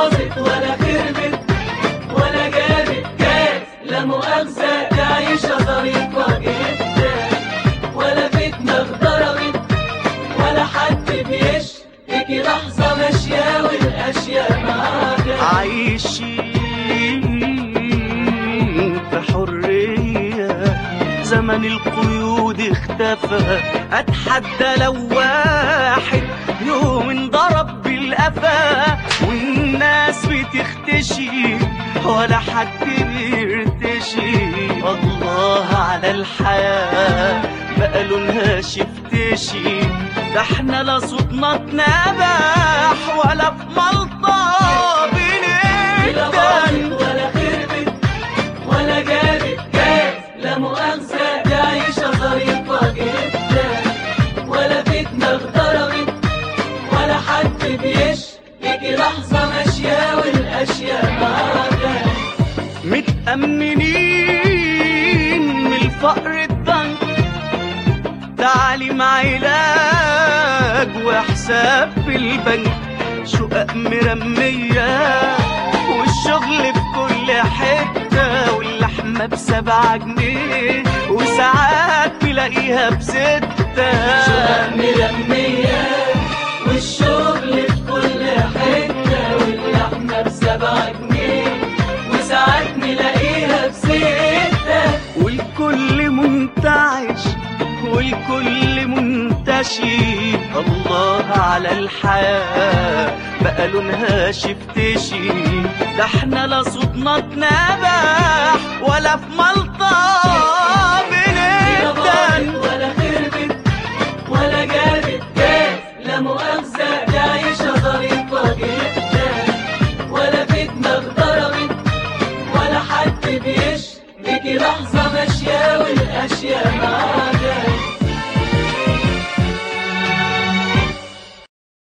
باظت ولا خربت ولا جابت كاس، لا مؤاخذة دي عيشة ظريفة جدا، ولا فتنة اتضربت ولا حد بيشتكي، لحظة ماشية والأشياء معاها. عايشين في حرية، زمن القيود اختفى. اتحدى لو واحد يوم انضرب بالقفا، والناس بتختشي ولا حد بيرتشي. الله على الحياة بقى لونها شفتشي، ده احنا لا صوتنا اتنبح ولا في ملطة بنقدم، ولا خربت ولا جابت كاس، لا مؤاخذة دي عيشة ظريفة جدا، ولا فتنة اتضربت ولا حد بيشتكي، لحظة ماشية والأشياء معاها. متأمنين من الفقر الضنك، تعليم علاج وحساب في البنك، شقق مرمية والشغل في كل حتة، واللحمة ب7 جنيه وساعات تلاقيها ب6. شقق مرمية والشغل في كل حتة، واللحمة ب7 جنيه وساعات نلاقيها ب6، والكل منتعش والكل منتشي. الله على الحياة بقى لونها شفتشي، ده احنا لا صوتنا اتنبح ولا في ملطة بنقدم، ولا خربت ولا جابت كاس، لا مؤاخذة دي عيشة ظريفة جدا، ولا فتنة اتضربت ولا حد بيشتكي، لحظة ماشية والأشياء معاها.